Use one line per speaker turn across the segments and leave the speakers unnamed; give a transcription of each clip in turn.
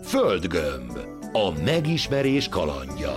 Földgömb. A megismerés kalandja.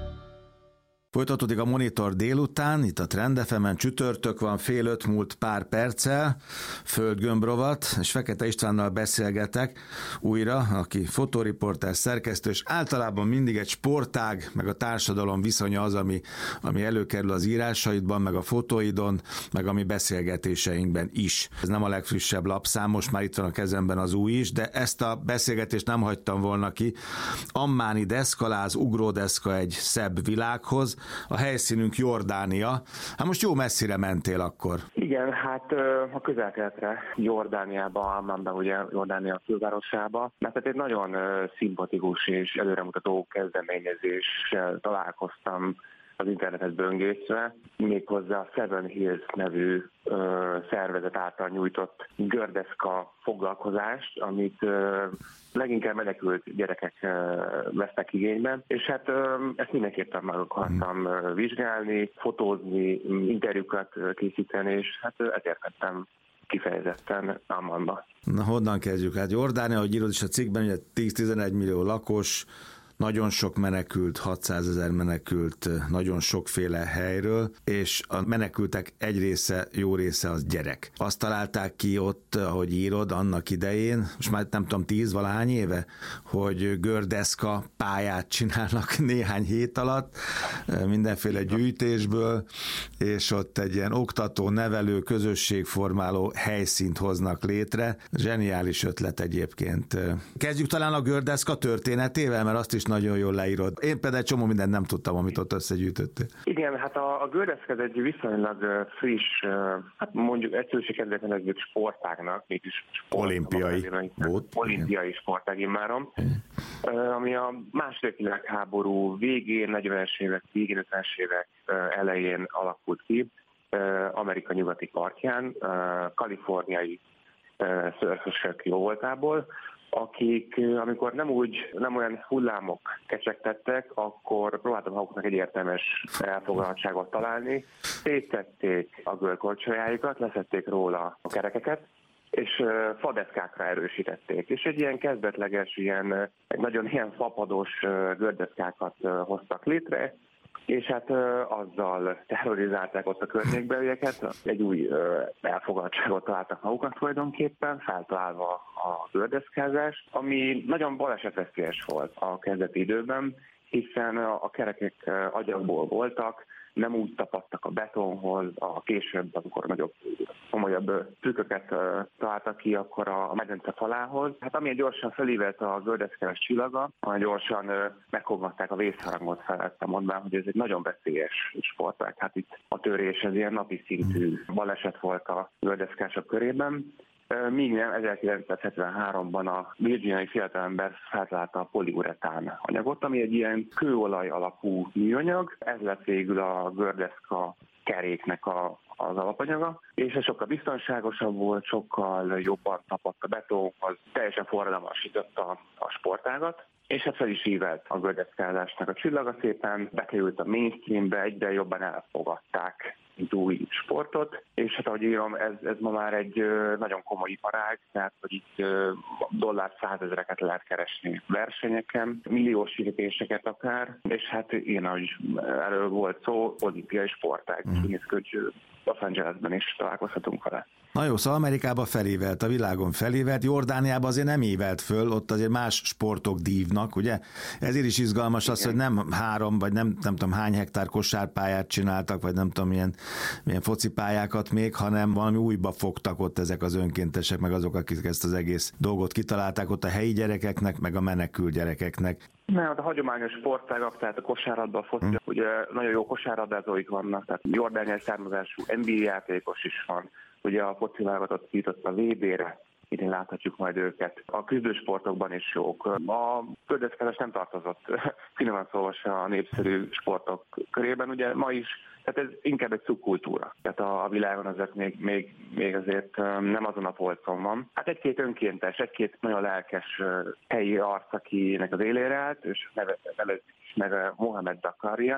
Folytatódik a Monitor délután, itt a Trend FM-en csütörtök van, 4:30 múlt pár perccel, Földgömb rovat, és Fekete Istvánnal beszélgetek újra, aki fotóriporter, szerkesztő, és általában mindig egy sportág, meg a társadalom viszonya az, ami előkerül az írásaidban, meg a fotóidon, meg a mi beszélgetéseinkben is. Ez nem a legfrissebb lapszám, most már itt van a kezemben az új is, de ezt a beszélgetést nem hagytam volna ki. Ammáni deszkaláz, ugródeszka egy szebb világhoz. A helyszínünk Jordánia. Hát most jó messzire mentél akkor.
Igen, hát a Közel-Keletre, Jordániába, Ammánba, ugye Jordánia fővárosába, mert egy nagyon szimpatikus és előremutató kezdeményezéssel találkoztam az internetet böngészve, méghozzá a Seven Hills nevű szervezet által nyújtott gördeszka foglalkozást, amit leginkább menekült gyerekek vesznek igénybe, és hát ezt mindenképpen meg akartam vizsgálni, fotózni, interjúkat készíteni, és hát ezért vettem kifejezetten Ammánba.
Na honnan kezdjük? Hát Jordánia, ahogy írod is a cikkben, ugye 10-11 millió lakos, nagyon sok menekült, 600 000 menekült nagyon sokféle helyről, és a menekültek egy része, jó része az gyerek. Azt találták ki ott, ahogy írod, annak idején, most már nem tudom, 10-valahány éve, hogy gördeszka pályát csinálnak néhány hét alatt, mindenféle gyűjtésből, és ott egy ilyen oktató, nevelő, közösségformáló helyszínt hoznak létre. Zseniális ötlet egyébként. Kezdjük talán a gördeszka történetével, mert azt is nagyon jól leírod. Én például egy csomó mindent nem tudtam, amit ott összegyűjtöttél.
Igen, hát a gördeszka egy viszonylag friss, hát mondjuk egyszerűség kedvéért nevezzük sportágnak, mégis
olimpiai volt.
Olimpiai sportág immáron, ami a második világháború végén, 40-es évek, végén 50-es évek elején alakult ki, Amerika nyugati partján, kaliforniai szörfösök jóvoltából, akik, amikor nem olyan hullámok kecsegtettek, akkor próbáltam maguknak egy értelmes elfoglaltságot találni. Széttették a görkorcsolyáikat, leszették róla a kerekeket, és fadeszkákra erősítették. És egy ilyen kezdetleges, nagyon ilyen fapados gördeszkákat hoztak létre, és hát azzal terrorizálták ott a környékbelieket, egy új elfoglaltságot találtak maguknak tulajdonképpen, feltalálva a gördeszkázást, ami nagyon balesetveszélyes volt a kezdeti időben, hiszen a kerekek agyagból voltak, nem úgy tapadtak a betonhoz, a később, amikor nagyobb, komolyabb trükköket találtak ki, akkor a medence falához. Hát amilyen gyorsan felívelt a gördeszkás csillaga, olyan gyorsan megkongatták a vészharangot felette, mondván, hogy ez egy nagyon veszélyes sportág. Hát itt a törés, ez ilyen napi szintű baleset volt a gördeszkások körében. Míg nem 1973-ban a virginiai fiatalember feltalálta a poliuretán anyagot, ami egy ilyen kőolaj alapú műanyag. Ez lett végül a gördeszka keréknek az alapanyaga, és ez sokkal biztonságosabb volt, sokkal jobban tapadt a betonhoz, teljesen forradalmasította a sportágat, és hát fel is ívelt a gördeszkázásnak a csillaga, szépen bekerült a mainstreambe, egyre jobban elfogadták mint új sportot, és hát ahogy írom, ez ma már egy nagyon komoly iparág, tehát hogy itt dollár 100 000-eket lehet keresni versenyeken, milliós fizetéseket akár, és hát én, ahogy erről volt szó, olimpiai sportág, hogy Los Angelesben is találkozhatunk vele.
Na jó, szóval Amerikában felívelt, a világon felívelt, Jordániában azért nem ívelt föl, ott azért más sportok dívnak, ugye? Ezért is izgalmas az, hogy nem 3 vagy nem tudom hány hektár kosárpályát csináltak, vagy nem tudom milyen focipályákat még, hanem valami újba fogtak ott ezek az önkéntesek, meg azok, akik ezt az egész dolgot kitalálták ott a helyi gyerekeknek, meg a menekült gyerekeknek.
Nem, a hagyományos sportágak, tehát a kosárlabda, a foci, ugye nagyon jó kosárlabdázóik vannak, tehát jordániai származású NBA játékos is van. Ugye a foci válogatott kijutott a VB-re, idén láthatjuk majd őket. A küzdősportokban is jók. A gördeszkázás nem tartozott finoman szólva a népszerű sportok körében, ugye ma is, tehát ez inkább egy szubkultúra. Tehát a világon azért még azért nem azon a polcon van. Hát egy-két önkéntes, egy-két nagyon lelkes helyi arc, akinek az élére állt, és nevezzük is meg Mohamed Zakaria,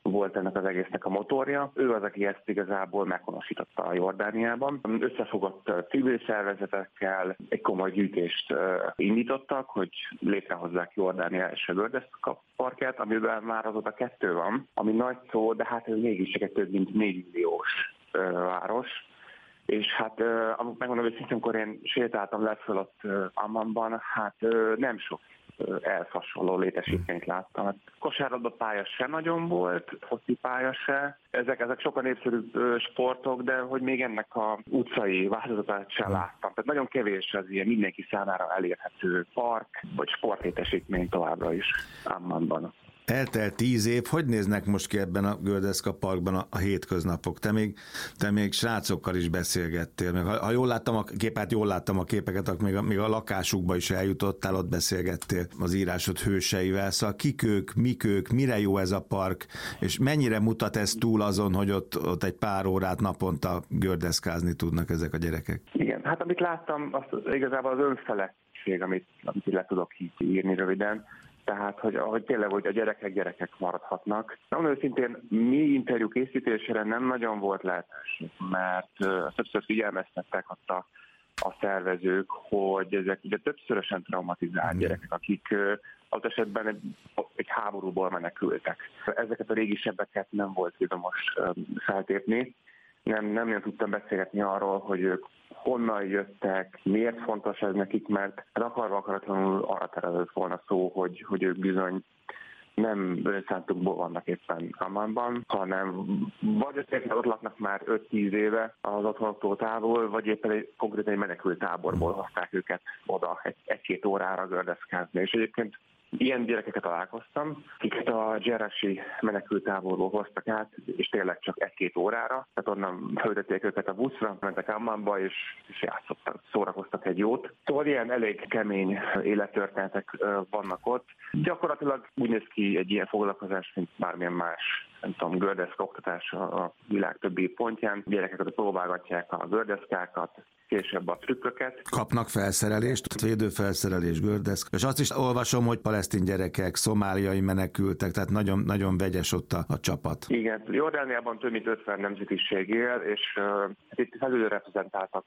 volt ennek az egésznek a motorja. Ő az, aki ezt igazából meghonosította a Jordániában. Összefogott civil szervezetekkel egy komoly gyűjtést indítottak, hogy létrehozzák Jordánia első gördeszka parkját, amiben már azóta 2 van, ami nagy szó, de hát ez mégis csak egy több mint 4 milliós város. És hát, megmondom őszintén, amikor én sétáltam leföl ott Ammanban, hát nem sok ehhez hasonló létesítményt láttam. Hát kosárlabda pálya se nagyon volt, foci pálya se. Ezek sokkal népszerűbb sportok, de hogy még ennek a utcai változatát sem láttam. Tehát nagyon kevés az ilyen mindenki számára elérhető park, vagy sportlétesítmény továbbra is Ammanban.
Eltelt 10 év, hogy néznek most ki ebben a gördeszka parkban a hétköznapok? Te még srácokkal is beszélgettél, meg ha jól láttam a képeket, akkor még a lakásukba is eljutottál, ott beszélgettél az írásod hőseivel, szóval kik ők, mik ők, mire jó ez a park, és mennyire mutat ez túl azon, hogy ott egy pár órát naponta gördeszkázni tudnak ezek a gyerekek? Igen,
hát amit láttam, az igazából az önfeledtség, amit le tudok írni röviden. Tehát, hogy tényleg, hogy a gyerekek maradhatnak. Nagyon őszintén mi interjú készítésére nem nagyon volt lehetőség, mert többször figyelmeztettek ott a szervezők, hogy ezek ugye többszörösen traumatizált gyerekek, akik az esetben egy háborúból menekültek. Ezeket a régisebbeket nem volt izgalmas feltépni. Nem tudtam beszélgetni arról, hogy ők honnan jöttek, miért fontos ez nekik, mert akarva-akaratlanul arra terelődött volna szó, hogy ők bizony nem önszántukból vannak éppen Ammanban, hanem vagy azért ott laknak már 5-10 éve az otthonoktól távol, vagy éppen konkrétan egy menekült táborból hozták őket oda 1-2 órára gördeszkázni. És egyébként ilyen gyerekeket találkoztam, akiket a Jerashi menekülttáborból hoztak át, és tényleg csak 1-2 órára. Tehát onnan föltették őket a buszra, mentek Ammanba, és játszottak, szórakoztak egy jót. Szóval ilyen elég kemény élettörténetek vannak ott. Gyakorlatilag úgy néz ki egy ilyen foglalkozás, mint bármilyen más, nem tudom, gördeszka oktatás a világ többi pontján. Gyerekeket próbálgatják a gördeszkákat, később a trükköket.
Kapnak felszerelést, védőfelszerelés, gördeszka. És azt is olvasom, hogy palesztin gyerekek, szomáliai menekültek, tehát nagyon, nagyon vegyes ott a csapat.
Igen, Jordániában több mint 50 nemzetiség él, és itt felülreprezentáltak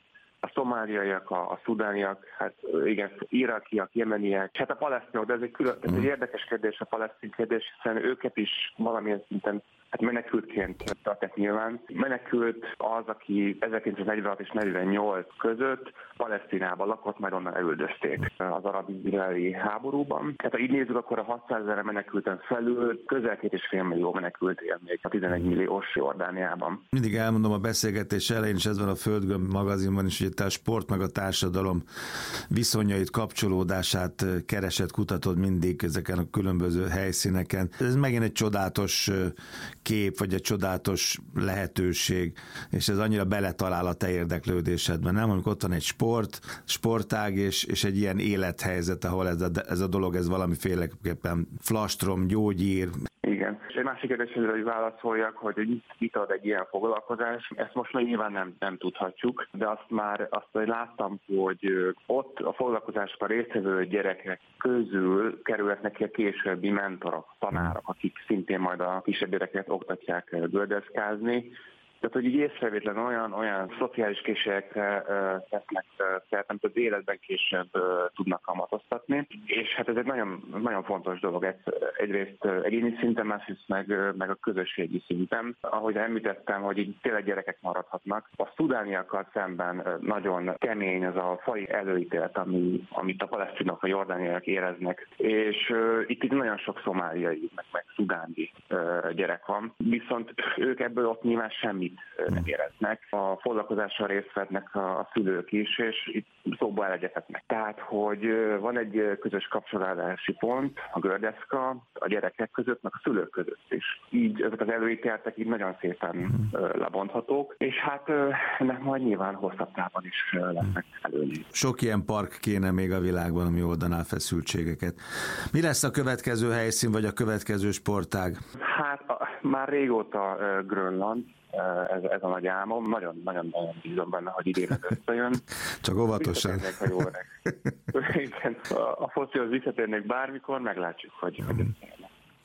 a szomáliaiak, a szudániak, hát igen, irakiak, jemeniek, hát a palesztinok, de ez egy érdekes kérdés a palesztin kérdés, hiszen őket is valamilyen szinten menekültként tartják nyilván. Menekült az, aki 1946 és 48 között Palesztinában lakott, majd onnan elüldözték az arab-izraeli háborúban. Tehát ha így nézzük, akkor a 600 000 menekülten felül közel 2,5 millió menekült él még a 11 milliós Jordániában.
Mindig elmondom a beszélgetés elején, és ez van a Földgömb magazinban is, hogy te a sport meg a társadalom viszonyait, kapcsolódását keresed, kutatod mindig ezeken a különböző helyszíneken. Ez megint egy csodálatos kép, vagy egy csodálatos lehetőség, és ez annyira beletalál a te érdeklődésedben, nem? Amikor ott van egy sportág, és egy ilyen élethelyzet, ahol ez a dolog, ez valamiféleképpen flastrom, gyógyír.
Igen. És egy másik kérdésre, hogy válaszoljak, hogy mit ad egy ilyen foglalkozás. Ezt most még nyilván nem tudhatjuk, de azt láttam, hogy ott a foglalkozásban résztvevő gyerekek közül kerülhetnek ki a későbbi mentorok, tanárok, akik szintén majd a kisebb gyerekeket oktatják gördeszkázni. Tehát, hogy így észrevétlen olyan szociális készségekre tesznek szert, amit az életben később tudnak kamatoztatni. És hát ez egy nagyon, nagyon fontos dolog. Egyrészt egyéni szinten, másrészt meg a közösségi szinten. Ahogy említettem, hogy így tényleg gyerekek maradhatnak. A szudániakkal szemben nagyon kemény az a fai előítélet, amit a palesztinok, a jordániak éreznek. És itt nagyon sok szomáliai, meg szudáni gyerek van. Viszont ők ebből ott nyilván semmit nem éreznek. A foglalkozással részt vettnek a szülők is, és itt szóba elegyezhetnek. Tehát, hogy van egy közös kapcsolódási pont, a gördeszka, a gyerekek között, meg a szülők között is. Így ezek az előítéletek így nagyon szépen lebonthatók, és hát ennek majd nyilván hosszabb távon is lesznek előni.
Sok ilyen park kéne még a világban, ami oldaná feszültségeket. Mi lesz a következő helyszín, vagy a következő sportág?
Hát már régóta Grönland, ez a nagy álmom. Nagyon bízom benne, hogy idén összejön.
Csak óvatosan.
Igen, a focihoz visszatérnék bármikor, meglátjuk, hogy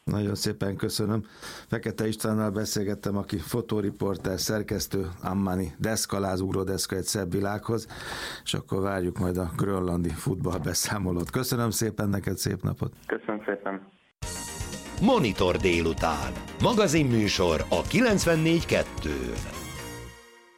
Nagyon szépen köszönöm. Fekete Istvánnal beszélgettem, aki fotóriporter, szerkesztő, Ammani deszkaláz, ugródeszka egy szebb világhoz, és akkor várjuk majd a grönlandi futballbeszámolót. Köszönöm szépen neked, szép napot!
Köszönöm szépen!
Monitor délután. Magazinműsor a 94.2-n.